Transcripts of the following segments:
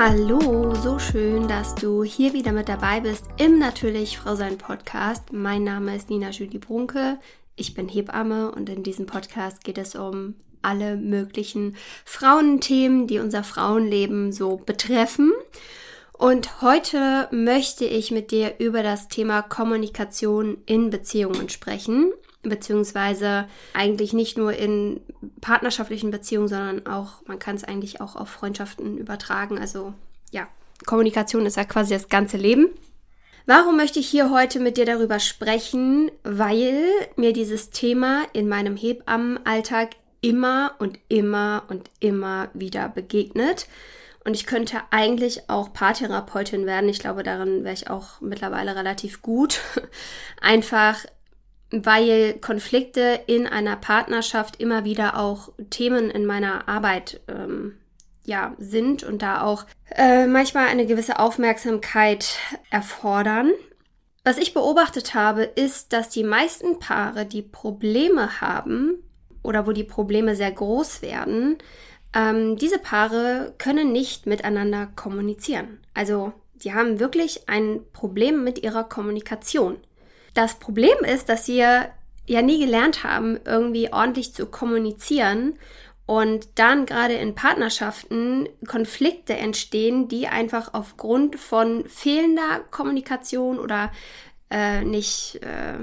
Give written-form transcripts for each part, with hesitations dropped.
Hallo, so schön, dass du hier wieder mit dabei bist im Natürlich Frau Sein Podcast. Mein Name ist Nina Julie Brunke, ich bin Hebamme und in diesem Podcast geht es um alle möglichen Frauenthemen, die unser Frauenleben so betreffen. Und heute möchte ich mit dir über das Thema Kommunikation in Beziehungen sprechen, beziehungsweise eigentlich nicht nur in partnerschaftlichen Beziehungen, sondern auch, man kann es eigentlich auch auf Freundschaften übertragen. Also ja, Kommunikation ist ja quasi das ganze Leben. Warum möchte ich hier heute mit dir darüber sprechen? Weil mir dieses Thema in meinem Hebammenalltag immer wieder begegnet. Und ich könnte eigentlich auch Paartherapeutin werden. Ich glaube, darin wäre ich auch mittlerweile relativ gut. Einfach weil Konflikte in einer Partnerschaft immer wieder auch Themen in meiner Arbeit sind und da auch manchmal eine gewisse Aufmerksamkeit erfordern. Was ich beobachtet habe, ist, dass die meisten Paare, die Probleme haben oder wo die Probleme sehr groß werden, diese Paare können nicht miteinander kommunizieren. Also die haben wirklich ein Problem mit ihrer Kommunikation. Das Problem ist, dass wir ja nie gelernt haben, irgendwie ordentlich zu kommunizieren und dann gerade in Partnerschaften Konflikte entstehen, die einfach aufgrund von fehlender Kommunikation oder nicht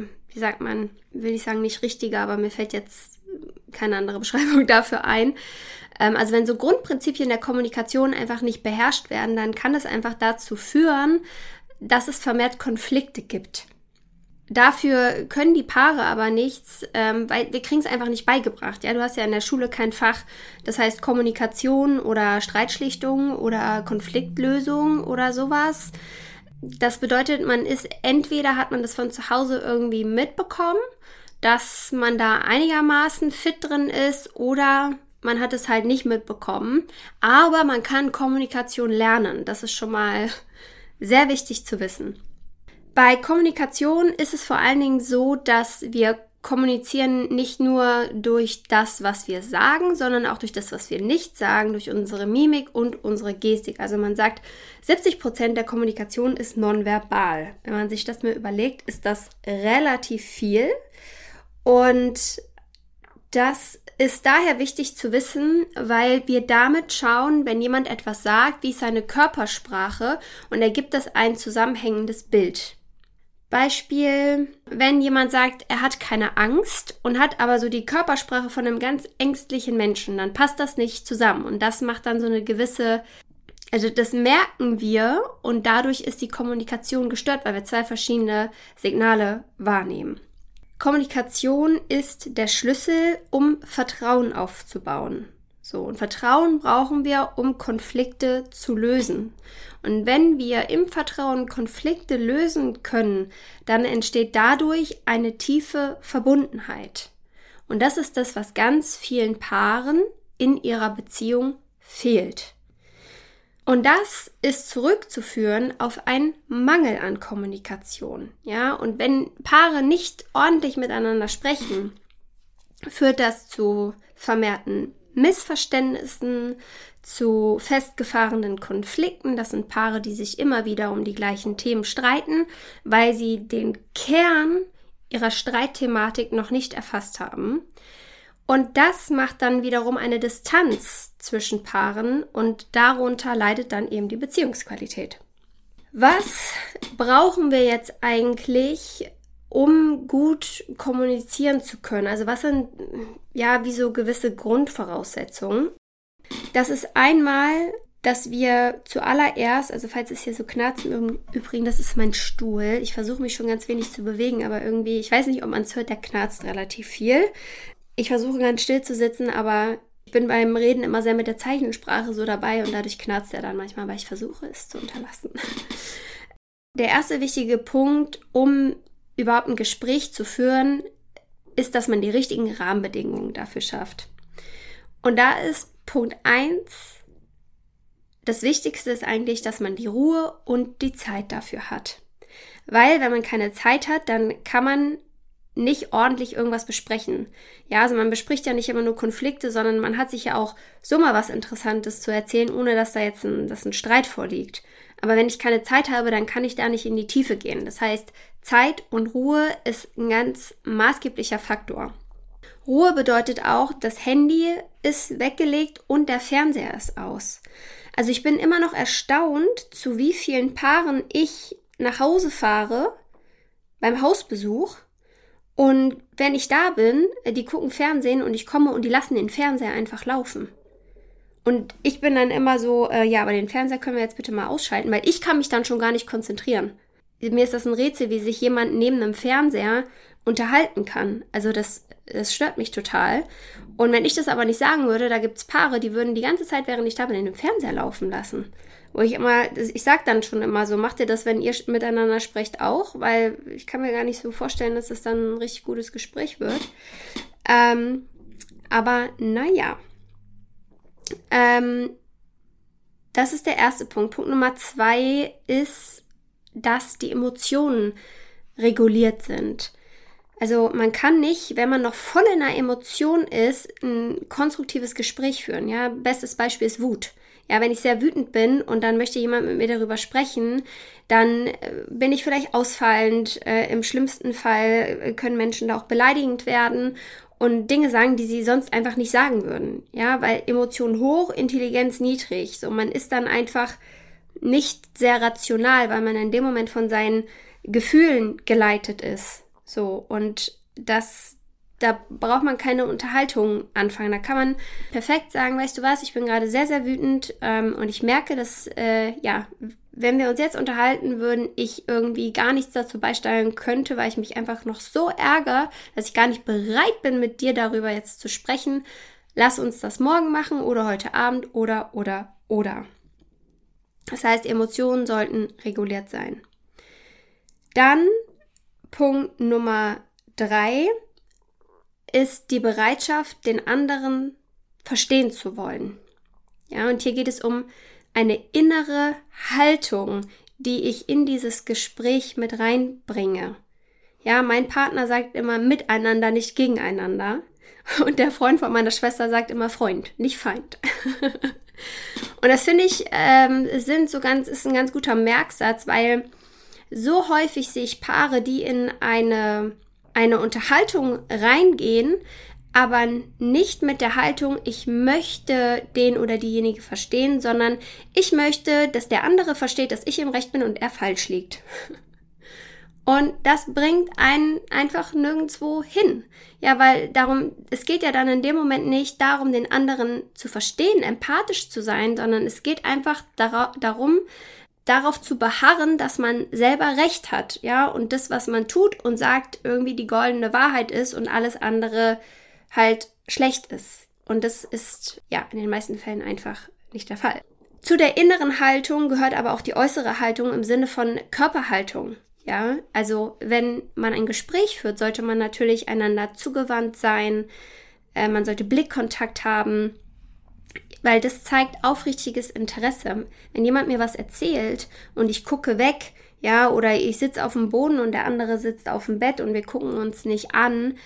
richtiger, aber mir fällt jetzt keine andere Beschreibung dafür ein. Also wenn so Grundprinzipien der Kommunikation einfach nicht beherrscht werden, dann kann es einfach dazu führen, dass es vermehrt Konflikte gibt. Dafür können die Paare aber nichts, weil wir kriegen es einfach nicht beigebracht. Ja, du hast ja in der Schule kein Fach, das heißt Kommunikation oder Streitschlichtung oder Konfliktlösung oder sowas. Das bedeutet, entweder hat man das von zu Hause irgendwie mitbekommen, dass man da einigermaßen fit drin ist, oder man hat es halt nicht mitbekommen. Aber man kann Kommunikation lernen. Das ist schon mal sehr wichtig zu wissen. Bei Kommunikation ist es vor allen Dingen so, dass wir kommunizieren nicht nur durch das, was wir sagen, sondern auch durch das, was wir nicht sagen, durch unsere Mimik und unsere Gestik. Also man sagt, 70% der Kommunikation ist nonverbal. Wenn man sich das mal überlegt, ist das relativ viel. Und das ist daher wichtig zu wissen, weil wir damit schauen, wenn jemand etwas sagt, wie ist seine Körpersprache, und er gibt das ein zusammenhängendes Bild. Beispiel, wenn jemand sagt, er hat keine Angst und hat aber so die Körpersprache von einem ganz ängstlichen Menschen, dann passt das nicht zusammen und das macht dann so eine gewisse, also das merken wir und dadurch ist die Kommunikation gestört, weil wir zwei verschiedene Signale wahrnehmen. Kommunikation ist der Schlüssel, um Vertrauen aufzubauen. So, und Vertrauen brauchen wir, um Konflikte zu lösen. Und wenn wir im Vertrauen Konflikte lösen können, dann entsteht dadurch eine tiefe Verbundenheit. Und das ist das, was ganz vielen Paaren in ihrer Beziehung fehlt. Und das ist zurückzuführen auf einen Mangel an Kommunikation. Ja, und wenn Paare nicht ordentlich miteinander sprechen, führt das zu vermehrten Missverständnissen, zu festgefahrenen Konflikten. Das sind Paare, die sich immer wieder um die gleichen Themen streiten, weil sie den Kern ihrer Streitthematik noch nicht erfasst haben. Und das macht dann wiederum eine Distanz zwischen Paaren und darunter leidet dann eben die Beziehungsqualität. Was brauchen wir jetzt eigentlich, um gut kommunizieren zu können? Also was sind wie so gewisse Grundvoraussetzungen? Das ist einmal, dass wir zuallererst, also falls es hier so knarzt, im Übrigen, das ist mein Stuhl. Ich versuche mich schon ganz wenig zu bewegen, aber irgendwie, ich weiß nicht, ob man es hört, der knarzt relativ viel. Ich versuche ganz still zu sitzen, aber ich bin beim Reden immer sehr mit der Zeichensprache so dabei und dadurch knarzt er dann manchmal, weil ich versuche, es zu unterlassen. Der erste wichtige Punkt, um überhaupt ein Gespräch zu führen, ist, dass man die richtigen Rahmenbedingungen dafür schafft. Und da ist Punkt 1, das Wichtigste ist eigentlich, dass man die Ruhe und die Zeit dafür hat. Weil, wenn man keine Zeit hat, dann kann man nicht ordentlich irgendwas besprechen. Ja, also man bespricht ja nicht immer nur Konflikte, sondern man hat sich ja auch so mal was Interessantes zu erzählen, ohne dass da jetzt ein Streit vorliegt. Aber wenn ich keine Zeit habe, dann kann ich da nicht in die Tiefe gehen. Das heißt, Zeit und Ruhe ist ein ganz maßgeblicher Faktor. Ruhe bedeutet auch, das Handy ist weggelegt und der Fernseher ist aus. Also ich bin immer noch erstaunt, zu wie vielen Paaren ich nach Hause fahre beim Hausbesuch. Und wenn ich da bin, die gucken Fernsehen und ich komme und die lassen den Fernseher einfach laufen. Und ich bin dann immer so, ja, aber den Fernseher können wir jetzt bitte mal ausschalten, weil ich kann mich dann schon gar nicht konzentrieren. Mir ist das ein Rätsel, wie sich jemand neben einem Fernseher unterhalten kann. Also das stört mich total. Und wenn ich das aber nicht sagen würde, da gibt's Paare, die würden die ganze Zeit, während ich da bin, den Fernseher laufen lassen. Wo ich sag dann schon immer so, macht ihr das, wenn ihr miteinander sprecht, auch? Weil ich kann mir gar nicht so vorstellen, dass das dann ein richtig gutes Gespräch wird. Aber naja. Das ist der erste Punkt. Punkt Nummer 2 ist, dass die Emotionen reguliert sind. Also man kann nicht, wenn man noch voll in einer Emotion ist, ein konstruktives Gespräch führen. Ja, bestes Beispiel ist Wut. Ja, wenn ich sehr wütend bin und dann möchte jemand mit mir darüber sprechen, dann bin ich vielleicht ausfallend. Im schlimmsten Fall können Menschen da auch beleidigend werden und Dinge sagen, die sie sonst einfach nicht sagen würden. Ja, weil Emotion hoch, Intelligenz niedrig. So, man ist dann einfach nicht sehr rational, weil man in dem Moment von seinen Gefühlen geleitet ist. So, und da braucht man keine Unterhaltung anfangen. Da kann man perfekt sagen, weißt du was, ich bin gerade sehr, sehr wütend und ich merke, dass, wenn wir uns jetzt unterhalten würden, ich irgendwie gar nichts dazu beisteuern könnte, weil ich mich einfach noch so ärgere, dass ich gar nicht bereit bin, mit dir darüber jetzt zu sprechen. Lass uns das morgen machen oder heute Abend oder. Das heißt, Emotionen sollten reguliert sein. Dann Punkt Nummer 3 ist die Bereitschaft, den anderen verstehen zu wollen. Ja, und hier geht es um eine innere Haltung, die ich in dieses Gespräch mit reinbringe. Ja, mein Partner sagt immer miteinander, nicht gegeneinander. Und der Freund von meiner Schwester sagt immer Freund, nicht Feind. Und das finde ich, ist ein ganz guter Merksatz, weil so häufig sehe ich Paare, die in eine Unterhaltung reingehen, aber nicht mit der Haltung, ich möchte den oder diejenige verstehen, sondern ich möchte, dass der andere versteht, dass ich im Recht bin und er falsch liegt. Und das bringt einen einfach nirgendwo hin. Ja, weil es geht ja dann in dem Moment nicht darum, den anderen zu verstehen, empathisch zu sein, sondern es geht einfach darum, darauf zu beharren, dass man selber Recht hat, ja, und das, was man tut und sagt, irgendwie die goldene Wahrheit ist und alles andere halt schlecht ist. Und das ist, ja, in den meisten Fällen einfach nicht der Fall. Zu der inneren Haltung gehört aber auch die äußere Haltung im Sinne von Körperhaltung. Ja, also wenn man ein Gespräch führt, sollte man natürlich einander zugewandt sein, man sollte Blickkontakt haben, weil das zeigt aufrichtiges Interesse. Wenn jemand mir was erzählt und ich gucke weg, ja, oder ich sitze auf dem Boden und der andere sitzt auf dem Bett und wir gucken uns nicht an,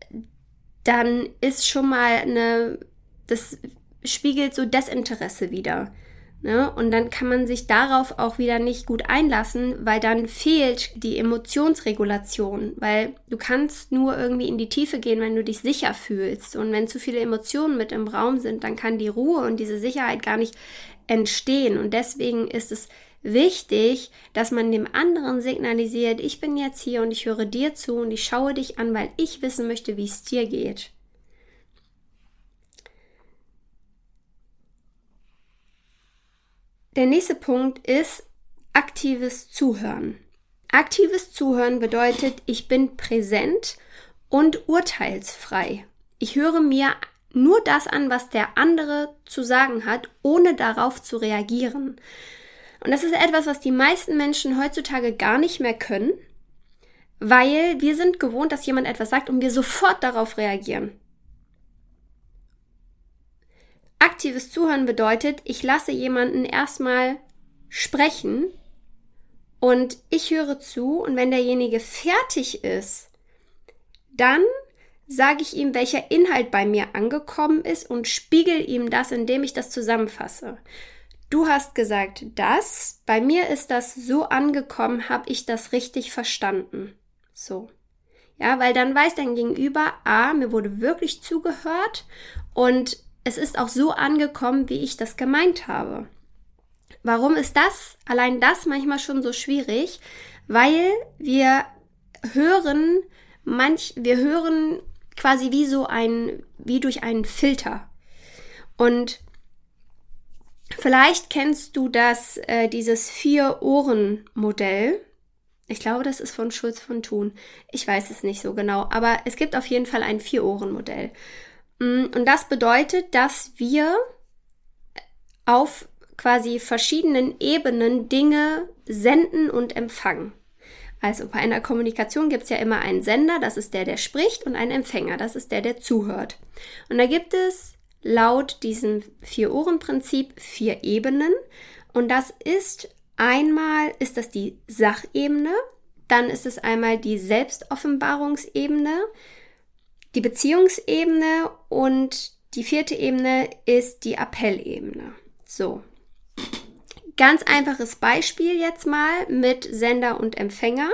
dann ist schon mal das spiegelt so Desinteresse wider. Ne? Und dann kann man sich darauf auch wieder nicht gut einlassen, weil dann fehlt die Emotionsregulation, weil du kannst nur irgendwie in die Tiefe gehen, wenn du dich sicher fühlst. Und wenn zu viele Emotionen mit im Raum sind, dann kann die Ruhe und diese Sicherheit gar nicht entstehen. Und deswegen ist es wichtig, dass man dem anderen signalisiert, ich bin jetzt hier und ich höre dir zu und ich schaue dich an, weil ich wissen möchte, wie es dir geht. Der nächste Punkt ist aktives Zuhören. Aktives Zuhören bedeutet, ich bin präsent und urteilsfrei. Ich höre mir nur das an, was der andere zu sagen hat, ohne darauf zu reagieren. Und das ist etwas, was die meisten Menschen heutzutage gar nicht mehr können, weil wir sind gewohnt, dass jemand etwas sagt und wir sofort darauf reagieren. Aktives Zuhören bedeutet, ich lasse jemanden erstmal sprechen und ich höre zu und wenn derjenige fertig ist, dann sage ich ihm, welcher Inhalt bei mir angekommen ist und spiegel ihm das, indem ich das zusammenfasse. Du hast gesagt, das, bei mir ist das so angekommen, habe ich das richtig verstanden. So. Ja, weil dann weiß dein Gegenüber, mir wurde wirklich zugehört und es ist auch so angekommen, wie ich das gemeint habe. Warum ist allein das manchmal schon so schwierig? Weil wir hören quasi wie durch einen Filter. Und vielleicht kennst du dieses 4-Ohren-Modell. Ich glaube, das ist von Schulz von Thun. Ich weiß es nicht so genau, aber es gibt auf jeden Fall ein 4-Ohren-Modell. Und das bedeutet, dass wir auf quasi verschiedenen Ebenen Dinge senden und empfangen. Also bei einer Kommunikation gibt es ja immer einen Sender, das ist der spricht, und einen Empfänger, das ist der zuhört. Und da gibt es laut diesem 4-Ohren-Prinzip 4 Ebenen. Und das ist das die Sachebene, dann ist es einmal die Selbstoffenbarungsebene, die Beziehungsebene und die 4. Ebene ist die Appellebene. So. Ganz einfaches Beispiel jetzt mal mit Sender und Empfänger.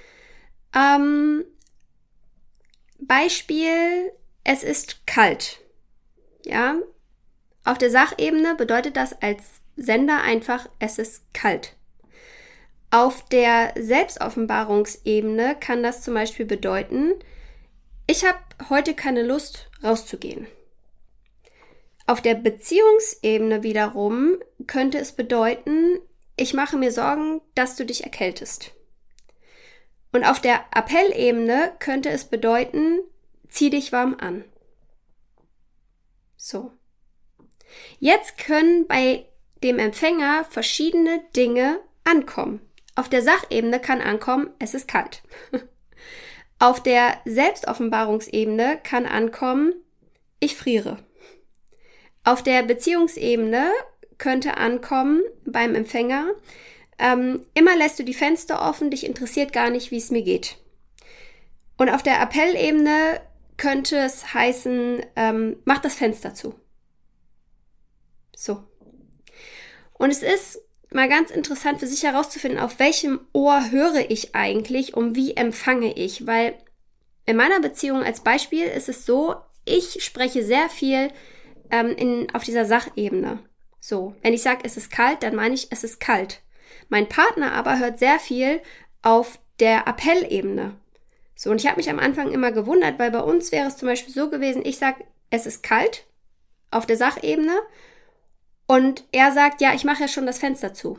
Beispiel, es ist kalt. Ja, auf der Sachebene bedeutet das als Sender einfach, es ist kalt. Auf der Selbstoffenbarungsebene kann das zum Beispiel bedeuten, ich habe heute keine Lust rauszugehen. Auf der Beziehungsebene wiederum könnte es bedeuten, ich mache mir Sorgen, dass du dich erkältest. Und auf der Appellebene könnte es bedeuten, zieh dich warm an. So. Jetzt können bei dem Empfänger verschiedene Dinge ankommen. Auf der Sachebene kann ankommen, es ist kalt. Auf der Selbstoffenbarungsebene kann ankommen, ich friere. Auf der Beziehungsebene könnte ankommen beim Empfänger, immer lässt du die Fenster offen, dich interessiert gar nicht, wie es mir geht. Und auf der Appellebene könnte es heißen, mach das Fenster zu. So. Und es ist mal ganz interessant für sich herauszufinden, auf welchem Ohr höre ich eigentlich und wie empfange ich. Weil in meiner Beziehung als Beispiel ist es so, ich spreche sehr viel auf dieser Sachebene. So, wenn ich sage, es ist kalt, dann meine ich, es ist kalt. Mein Partner aber hört sehr viel auf der Appellebene. So, und ich habe mich am Anfang immer gewundert, weil bei uns wäre es zum Beispiel so gewesen, ich sage, es ist kalt auf der Sachebene und er sagt, ja, ich mache ja schon das Fenster zu.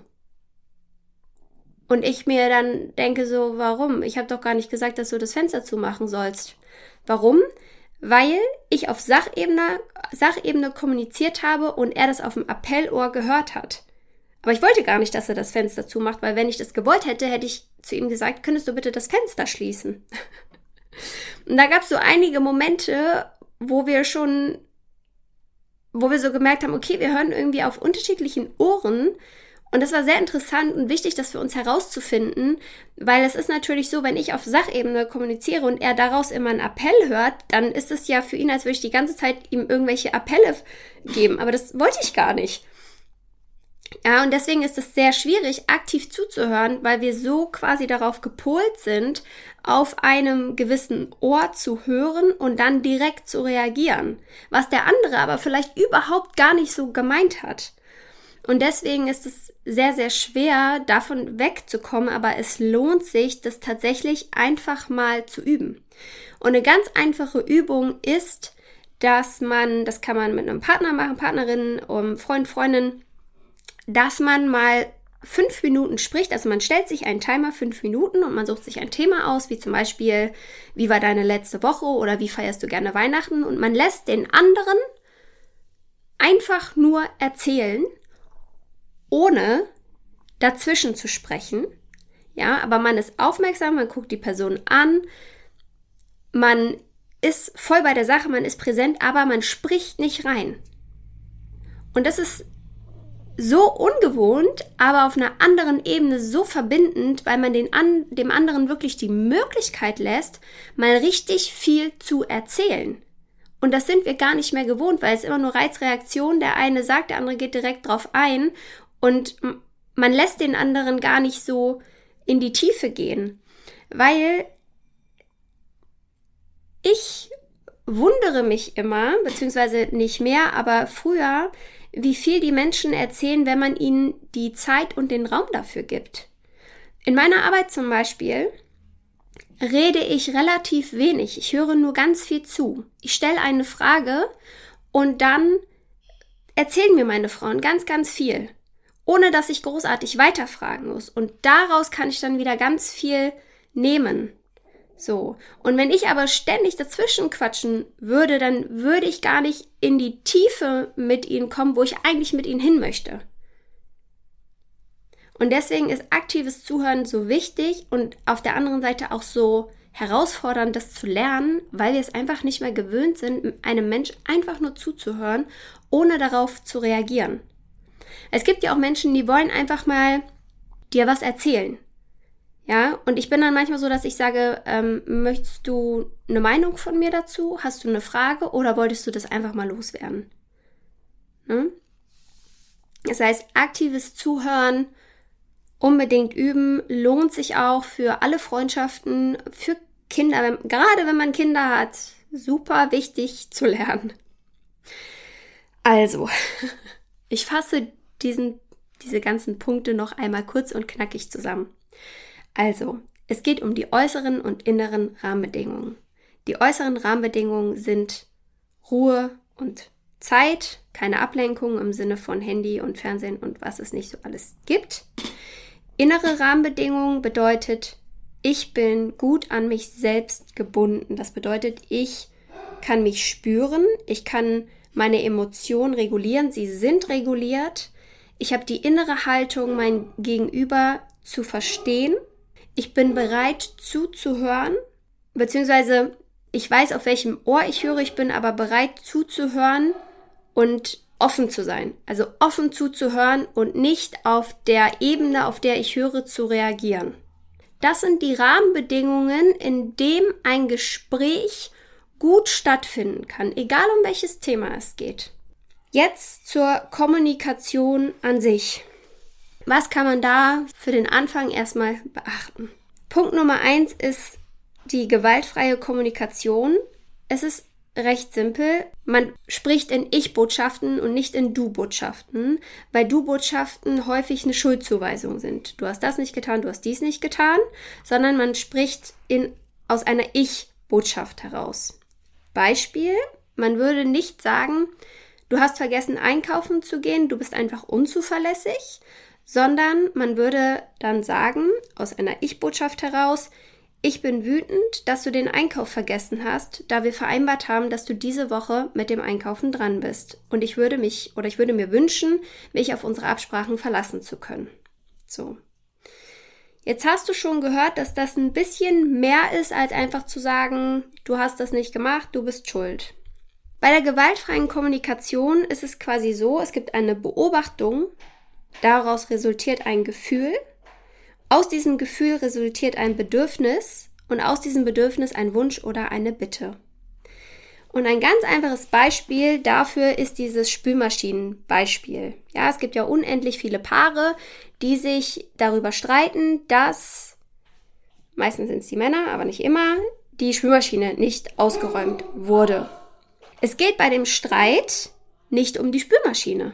Und ich mir dann denke so, warum? Ich habe doch gar nicht gesagt, dass du das Fenster zumachen sollst. Warum? Weil ich auf Sachebene kommuniziert habe und er das auf dem Appellohr gehört hat. Aber ich wollte gar nicht, dass er das Fenster zumacht, weil wenn ich das gewollt hätte, hätte ich zu ihm gesagt, könntest du bitte das Fenster schließen? Und da gab es so einige Momente, wo wir so gemerkt haben, okay, wir hören irgendwie auf unterschiedlichen Ohren. Und das war sehr interessant und wichtig, das für uns herauszufinden, weil es ist natürlich so, wenn ich auf Sachebene kommuniziere und er daraus immer einen Appell hört, dann ist es ja für ihn, als würde ich die ganze Zeit ihm irgendwelche Appelle geben. Aber das wollte ich gar nicht. Ja, und deswegen ist es sehr schwierig, aktiv zuzuhören, weil wir so quasi darauf gepolt sind, auf einem gewissen Ohr zu hören und dann direkt zu reagieren, was der andere aber vielleicht überhaupt gar nicht so gemeint hat. Und deswegen ist es sehr, sehr schwer, davon wegzukommen, aber es lohnt sich, das tatsächlich einfach mal zu üben. Und eine ganz einfache Übung ist, das kann man mit einem Partner machen, Partnerin, Freund, Freundin, dass man mal 5 Minuten spricht, also man stellt sich einen Timer 5 Minuten und man sucht sich ein Thema aus, wie zum Beispiel, wie war deine letzte Woche oder wie feierst du gerne Weihnachten, und man lässt den anderen einfach nur erzählen, ohne dazwischen zu sprechen. Ja, aber man ist aufmerksam, man guckt die Person an, man ist voll bei der Sache, man ist präsent, aber man spricht nicht rein. Und das ist so ungewohnt, aber auf einer anderen Ebene so verbindend, weil man dem anderen wirklich die Möglichkeit lässt, mal richtig viel zu erzählen. Und das sind wir gar nicht mehr gewohnt, weil es immer nur Reizreaktion, der eine sagt, der andere geht direkt drauf ein und man lässt den anderen gar nicht so in die Tiefe gehen, weil ich wundere mich immer, beziehungsweise nicht mehr, aber früher, wie viel die Menschen erzählen, wenn man ihnen die Zeit und den Raum dafür gibt. In meiner Arbeit zum Beispiel rede ich relativ wenig. Ich höre nur ganz viel zu. Ich stelle eine Frage und dann erzählen mir meine Frauen ganz, ganz viel, ohne dass ich großartig weiterfragen muss. Und daraus kann ich dann wieder ganz viel nehmen. So. Und wenn ich aber ständig dazwischen quatschen würde, dann würde ich gar nicht in die Tiefe mit ihnen kommen, wo ich eigentlich mit ihnen hin möchte. Und deswegen ist aktives Zuhören so wichtig und auf der anderen Seite auch so herausfordernd, das zu lernen, weil wir es einfach nicht mehr gewöhnt sind, einem Mensch einfach nur zuzuhören, ohne darauf zu reagieren. Es gibt ja auch Menschen, die wollen einfach mal dir was erzählen. Ja, und ich bin dann manchmal so, dass ich sage, möchtest du eine Meinung von mir dazu? Hast du eine Frage oder wolltest du das einfach mal loswerden? Ne? Das heißt, aktives Zuhören unbedingt üben, lohnt sich auch für alle Freundschaften, für Kinder, gerade wenn man Kinder hat, super wichtig zu lernen. Also, ich fasse diese ganzen Punkte noch einmal kurz und knackig zusammen. Also, es geht um die äußeren und inneren Rahmenbedingungen. Die äußeren Rahmenbedingungen sind Ruhe und Zeit, keine Ablenkung im Sinne von Handy und Fernsehen und was es nicht so alles gibt. Innere Rahmenbedingungen bedeutet, ich bin gut an mich selbst gebunden. Das bedeutet, ich kann mich spüren, ich kann meine Emotionen regulieren, sie sind reguliert. Ich habe die innere Haltung, mein Gegenüber zu verstehen. Ich bin bereit zuzuhören, beziehungsweise ich weiß, auf welchem Ohr ich höre, ich bin aber bereit zuzuhören und offen zu sein. Also offen zuzuhören und nicht auf der Ebene, auf der ich höre, zu reagieren. Das sind die Rahmenbedingungen, in dem ein Gespräch gut stattfinden kann, egal um welches Thema es geht. Jetzt zur Kommunikation an sich. Was kann man da für den Anfang erstmal beachten? Punkt Nummer 1 ist die gewaltfreie Kommunikation. Es ist recht simpel. Man spricht in Ich-Botschaften und nicht in Du-Botschaften, weil Du-Botschaften häufig eine Schuldzuweisung sind. Du hast das nicht getan, du hast dies nicht getan, sondern man spricht aus einer Ich-Botschaft heraus. Beispiel, man würde nicht sagen, du hast vergessen einkaufen zu gehen, du bist einfach unzuverlässig, sondern man würde dann sagen, aus einer Ich-Botschaft heraus, ich bin wütend, dass du den Einkauf vergessen hast, da wir vereinbart haben, dass du diese Woche mit dem Einkaufen dran bist. Und ich würde mir wünschen, mich auf unsere Absprachen verlassen zu können. So. Jetzt hast du schon gehört, dass das ein bisschen mehr ist, als einfach zu sagen, du hast das nicht gemacht, du bist schuld. Bei der gewaltfreien Kommunikation ist es quasi so, es gibt eine Beobachtung, daraus resultiert ein Gefühl, aus diesem Gefühl resultiert ein Bedürfnis und aus diesem Bedürfnis ein Wunsch oder eine Bitte. Und ein ganz einfaches Beispiel dafür ist dieses Spülmaschinenbeispiel. Ja, es gibt ja unendlich viele Paare, die sich darüber streiten, dass, meistens sind es die Männer, aber nicht immer, die Spülmaschine nicht ausgeräumt wurde. Es geht bei dem Streit nicht um die Spülmaschine,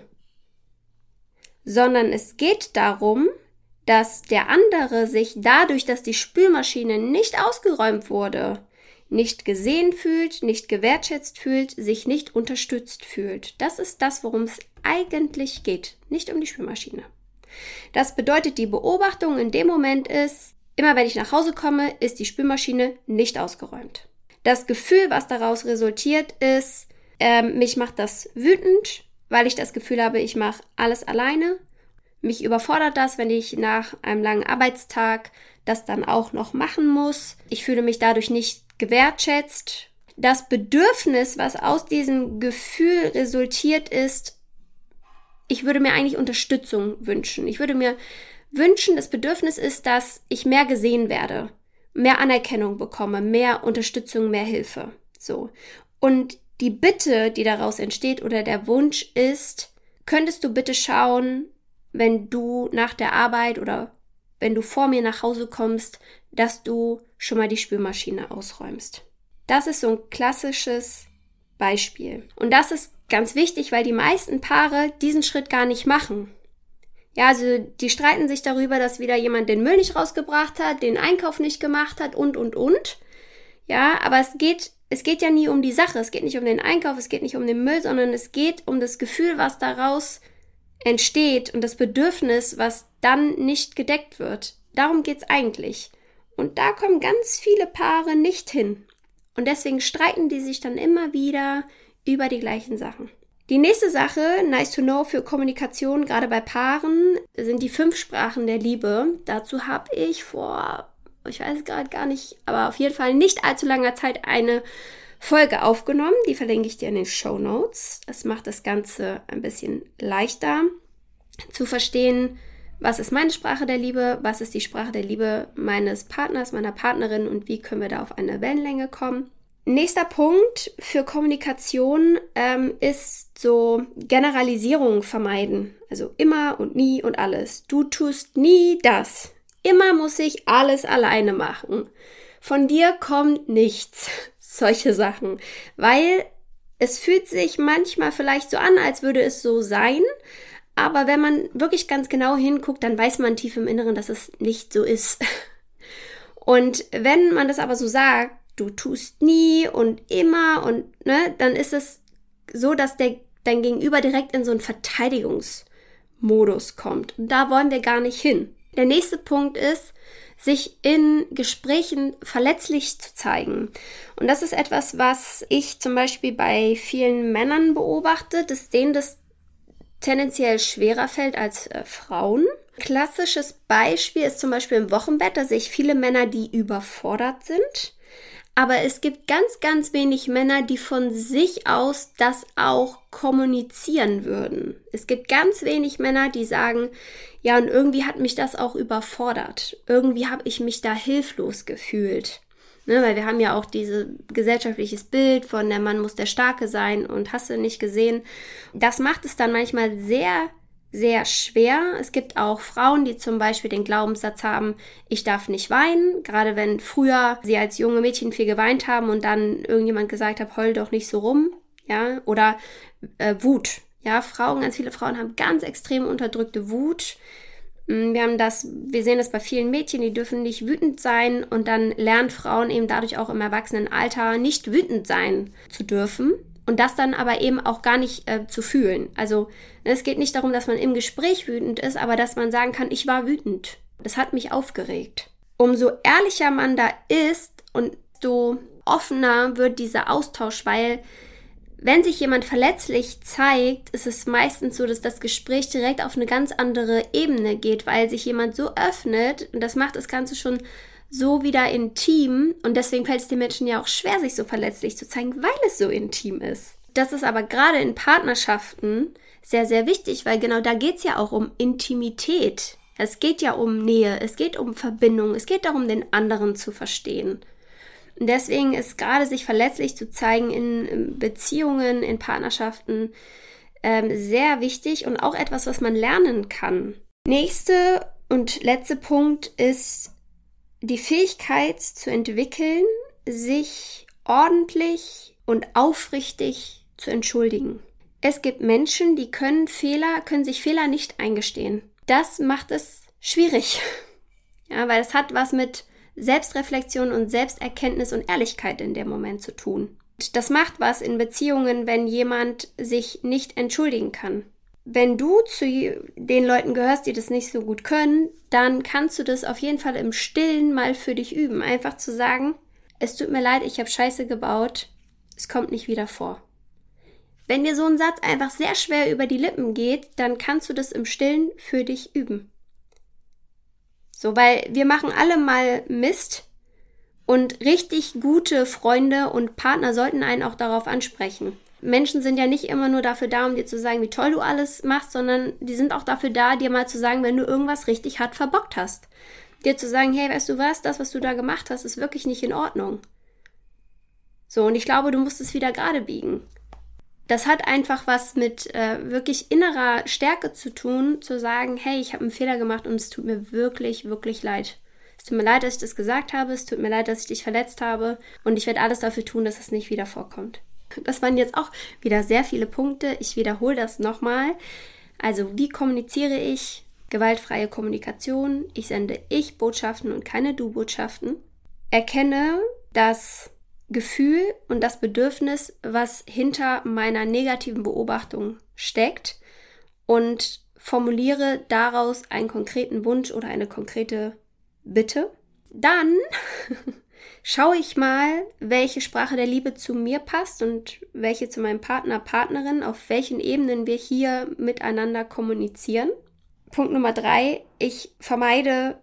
sondern es geht darum, dass der andere sich dadurch, dass die Spülmaschine nicht ausgeräumt wurde, nicht gesehen fühlt, nicht gewertschätzt fühlt, sich nicht unterstützt fühlt. Das ist das, worum es eigentlich geht, nicht um die Spülmaschine. Das bedeutet, die Beobachtung in dem Moment ist, immer wenn ich nach Hause komme, ist die Spülmaschine nicht ausgeräumt. Das Gefühl, was daraus resultiert, ist, mich macht das wütend, weil ich das Gefühl habe, ich mache alles alleine. Mich überfordert das, wenn ich nach einem langen Arbeitstag das dann auch noch machen muss. Ich fühle mich dadurch nicht gewertschätzt. Das Bedürfnis, was aus diesem Gefühl resultiert ist, ich würde mir eigentlich Unterstützung wünschen. Ich würde mir wünschen, das Bedürfnis ist, dass ich mehr gesehen werde, mehr Anerkennung bekomme, mehr Unterstützung, mehr Hilfe. So. Und die Bitte, die daraus entsteht oder der Wunsch ist, könntest du bitte schauen, wenn du nach der Arbeit oder wenn du vor mir nach Hause kommst, dass du schon mal die Spülmaschine ausräumst. Das ist so ein klassisches Beispiel. Und das ist ganz wichtig, weil die meisten Paare diesen Schritt gar nicht machen. Ja, also die streiten sich darüber, dass wieder jemand den Müll nicht rausgebracht hat, den Einkauf nicht gemacht hat und. Ja, aber es geht ja nie um die Sache. Es geht nicht um den Einkauf, es geht nicht um den Müll, sondern es geht um das Gefühl, was daraus entsteht und das Bedürfnis, was dann nicht gedeckt wird. Darum geht's eigentlich. Und da kommen ganz viele Paare nicht hin. Und deswegen streiten die sich dann immer wieder über die gleichen Sachen. Die nächste Sache, nice to know für Kommunikation, gerade bei Paaren, sind die 5 Sprachen der Liebe. Dazu habe ich vor, ich weiß es gerade gar nicht, aber auf jeden Fall nicht allzu langer Zeit eine Folge aufgenommen. Die verlinke ich dir in den Shownotes. Das macht das Ganze ein bisschen leichter zu verstehen, was ist meine Sprache der Liebe, was ist die Sprache der Liebe meines Partners, meiner Partnerin und wie können wir da auf eine Wellenlänge kommen. Nächster Punkt für Kommunikation ist so Generalisierung vermeiden. Also immer und nie und alles. Du tust nie das. Immer muss ich alles alleine machen. Von dir kommt nichts. Solche Sachen. Weil es fühlt sich manchmal vielleicht so an, als würde es so sein. Aber wenn man wirklich ganz genau hinguckt, dann weiß man tief im Inneren, dass es nicht so ist. Und wenn man das aber so sagt, du tust nie und immer und dann ist es so, dass dein Gegenüber direkt in so einen Verteidigungsmodus kommt. Und da wollen wir gar nicht hin. Der nächste Punkt ist, sich in Gesprächen verletzlich zu zeigen. Und das ist etwas, was ich zum Beispiel bei vielen Männern beobachte, dass denen das tendenziell schwerer fällt als Frauen. Klassisches Beispiel ist zum Beispiel im Wochenbett, da sehe ich viele Männer, die überfordert sind. Aber es gibt ganz, ganz wenig Männer, die von sich aus das auch kommunizieren würden. Es gibt ganz wenig Männer, die sagen, ja, und irgendwie hat mich das auch überfordert. Irgendwie habe ich mich da hilflos gefühlt. Ne, weil wir haben ja auch dieses gesellschaftliches Bild von der Mann muss der Starke sein und hast du nicht gesehen. Das macht es dann manchmal sehr, sehr schwer. Es gibt auch Frauen, die zum Beispiel den Glaubenssatz haben, ich darf nicht weinen. Gerade wenn früher sie als junge Mädchen viel geweint haben und dann irgendjemand gesagt hat, heul doch nicht so rum. Ja, oder Wut. Ja, ganz viele Frauen haben ganz extrem unterdrückte Wut. Wir sehen das bei vielen Mädchen, die dürfen nicht wütend sein und dann lernen Frauen eben dadurch auch im Erwachsenenalter nicht wütend sein zu dürfen und das dann aber eben auch gar nicht zu fühlen. Also es geht nicht darum, dass man im Gespräch wütend ist, aber dass man sagen kann, ich war wütend. Das hat mich aufgeregt. Umso ehrlicher man da ist und so offener wird dieser Austausch, weil wenn sich jemand verletzlich zeigt, ist es meistens so, dass das Gespräch direkt auf eine ganz andere Ebene geht, weil sich jemand so öffnet und das macht das Ganze schon so wieder intim und deswegen fällt es den Menschen ja auch schwer, sich so verletzlich zu zeigen, weil es so intim ist. Das ist aber gerade in Partnerschaften sehr, sehr wichtig, weil genau da geht es ja auch um Intimität. Es geht ja um Nähe, es geht um Verbindung, es geht darum, den anderen zu verstehen. Und deswegen ist gerade sich verletzlich zu zeigen in Beziehungen, in Partnerschaften sehr wichtig und auch etwas, was man lernen kann. Nächster und letzter Punkt ist die Fähigkeit zu entwickeln, sich ordentlich und aufrichtig zu entschuldigen. Es gibt Menschen, die können sich Fehler nicht eingestehen. Das macht es schwierig. Ja, weil es hat was mit Selbstreflexion und Selbsterkenntnis und Ehrlichkeit in dem Moment zu tun. Das macht was in Beziehungen, wenn jemand sich nicht entschuldigen kann. Wenn du zu den Leuten gehörst, die das nicht so gut können, dann kannst du das auf jeden Fall im Stillen mal für dich üben. Einfach zu sagen, es tut mir leid, ich habe Scheiße gebaut, es kommt nicht wieder vor. Wenn dir so ein Satz einfach sehr schwer über die Lippen geht, dann kannst du das im Stillen für dich üben. So, weil wir machen alle mal Mist und richtig gute Freunde und Partner sollten einen auch darauf ansprechen. Menschen sind ja nicht immer nur dafür da, um dir zu sagen, wie toll du alles machst, sondern die sind auch dafür da, dir mal zu sagen, wenn du irgendwas richtig hart verbockt hast. Dir zu sagen, hey, weißt du was, das, was du da gemacht hast, ist wirklich nicht in Ordnung. So, und ich glaube, du musst es wieder gerade biegen. Das hat einfach was mit wirklich innerer Stärke zu tun, zu sagen, hey, ich habe einen Fehler gemacht und es tut mir wirklich, wirklich leid. Es tut mir leid, dass ich das gesagt habe, es tut mir leid, dass ich dich verletzt habe und ich werde alles dafür tun, dass es nicht wieder vorkommt. Das waren jetzt auch wieder sehr viele Punkte. Ich wiederhole das nochmal. Also, wie kommuniziere ich? Gewaltfreie Kommunikation. Ich sende Ich-Botschaften und keine Du-Botschaften. Erkenne das Gefühl und das Bedürfnis, was hinter meiner negativen Beobachtung steckt und formuliere daraus einen konkreten Wunsch oder eine konkrete Bitte. Dann schaue ich mal, welche Sprache der Liebe zu mir passt und welche zu meinem Partner, Partnerin, auf welchen Ebenen wir hier miteinander kommunizieren. Punkt Nummer 3, ich vermeide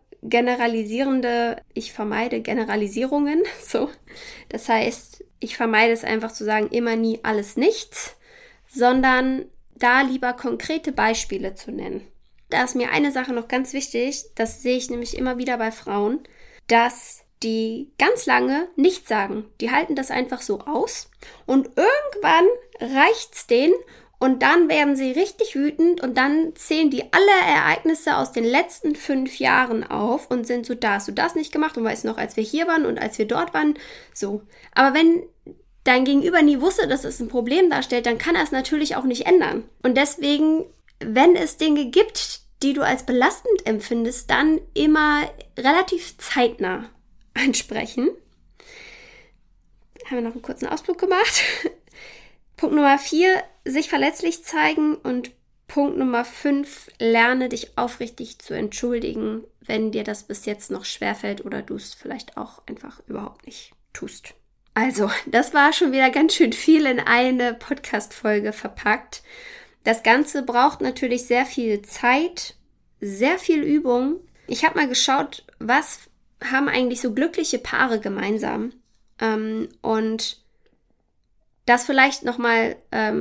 Generalisierungen. So. Das heißt, ich vermeide es einfach zu sagen, immer, nie, alles, nichts, sondern da lieber konkrete Beispiele zu nennen. Da ist mir eine Sache noch ganz wichtig, das sehe ich nämlich immer wieder bei Frauen, dass die ganz lange nichts sagen. Die halten das einfach so aus und irgendwann reicht's denen und dann werden sie richtig wütend und dann zählen die alle Ereignisse aus den letzten 5 Jahren auf und sind so, da hast du das nicht gemacht und weißt noch, als wir hier waren und als wir dort waren, so. Aber wenn dein Gegenüber nie wusste, dass es ein Problem darstellt, dann kann er es natürlich auch nicht ändern. Und deswegen, wenn es Dinge gibt, die du als belastend empfindest, dann immer relativ zeitnah ansprechen. Haben wir noch einen kurzen Ausflug gemacht. Punkt Nummer 4, sich verletzlich zeigen und Punkt Nummer 5, lerne dich aufrichtig zu entschuldigen, wenn dir das bis jetzt noch schwerfällt oder du es vielleicht auch einfach überhaupt nicht tust. Also, das war schon wieder ganz schön viel in eine Podcast-Folge verpackt. Das Ganze braucht natürlich sehr viel Zeit, sehr viel Übung. Ich habe mal geschaut, was haben eigentlich so glückliche Paare gemeinsam. Und das vielleicht nochmal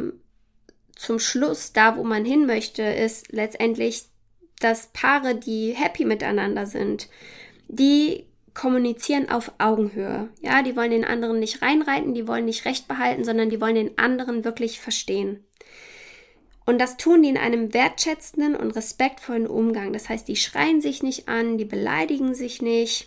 zum Schluss, da wo man hin möchte, ist letztendlich, dass Paare, die happy miteinander sind, die kommunizieren auf Augenhöhe. Ja, die wollen den anderen nicht reinreiten, die wollen nicht Recht behalten, sondern die wollen den anderen wirklich verstehen. Und das tun die in einem wertschätzenden und respektvollen Umgang. Das heißt, die schreien sich nicht an, die beleidigen sich nicht.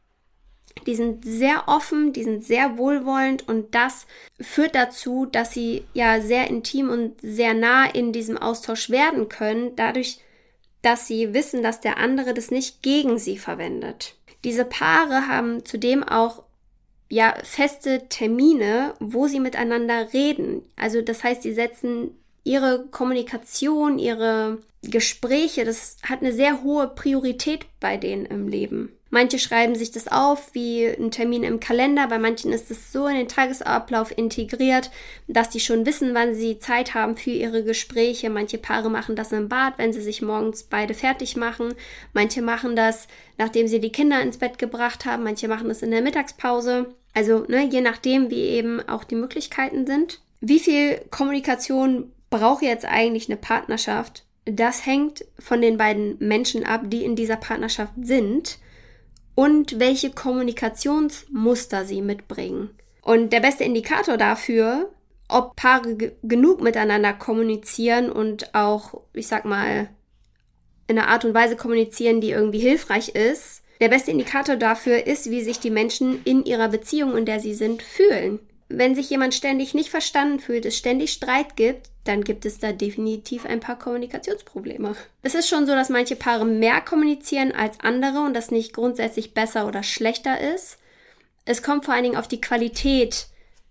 Die sind sehr offen, die sind sehr wohlwollend und das führt dazu, dass sie ja sehr intim und sehr nah in diesem Austausch werden können, dadurch, dass sie wissen, dass der andere das nicht gegen sie verwendet. Diese Paare haben zudem auch ja feste Termine, wo sie miteinander reden. Also das heißt, sie setzen ihre Kommunikation, ihre Gespräche, das hat eine sehr hohe Priorität bei denen im Leben. Manche schreiben sich das auf wie ein Termin im Kalender, bei manchen ist es so in den Tagesablauf integriert, dass die schon wissen, wann sie Zeit haben für ihre Gespräche. Manche Paare machen das im Bad, wenn sie sich morgens beide fertig machen. Manche machen das, nachdem sie die Kinder ins Bett gebracht haben. Manche machen das in der Mittagspause. Also je nachdem, wie eben auch die Möglichkeiten sind. Wie viel Kommunikation braucht jetzt eigentlich eine Partnerschaft? Das hängt von den beiden Menschen ab, die in dieser Partnerschaft sind und welche Kommunikationsmuster sie mitbringen. Und der beste Indikator dafür, ob Paare genug miteinander kommunizieren und auch, ich sag mal, in einer Art und Weise kommunizieren, die irgendwie hilfreich ist, der beste Indikator dafür ist, wie sich die Menschen in ihrer Beziehung, in der sie sind, fühlen. Wenn sich jemand ständig nicht verstanden fühlt, es ständig Streit gibt, dann gibt es da definitiv ein paar Kommunikationsprobleme. Es ist schon so, dass manche Paare mehr kommunizieren als andere und das nicht grundsätzlich besser oder schlechter ist. Es kommt vor allen Dingen auf die Qualität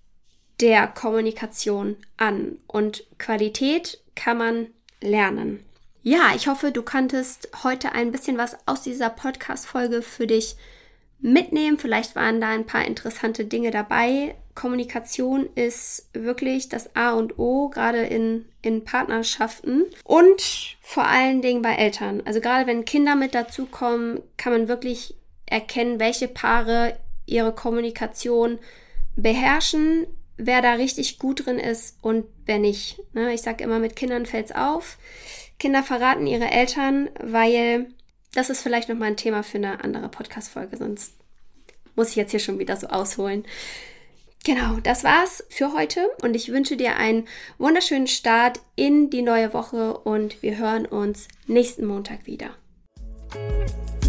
der Kommunikation an und Qualität kann man lernen. Ja, ich hoffe, du konntest heute ein bisschen was aus dieser Podcast-Folge für dich mitnehmen. Vielleicht waren da ein paar interessante Dinge dabei. Kommunikation ist wirklich das A und O, gerade in Partnerschaften und vor allen Dingen bei Eltern. Also gerade wenn Kinder mit dazukommen, kann man wirklich erkennen, welche Paare ihre Kommunikation beherrschen, wer da richtig gut drin ist und wer nicht. Ne? Ich sage immer, mit Kindern fällt's auf. Kinder verraten ihre Eltern, weil das ist vielleicht nochmal ein Thema für eine andere Podcast-Folge, sonst muss ich jetzt hier schon wieder so ausholen. Genau, das war's für heute und ich wünsche dir einen wunderschönen Start in die neue Woche und wir hören uns nächsten Montag wieder.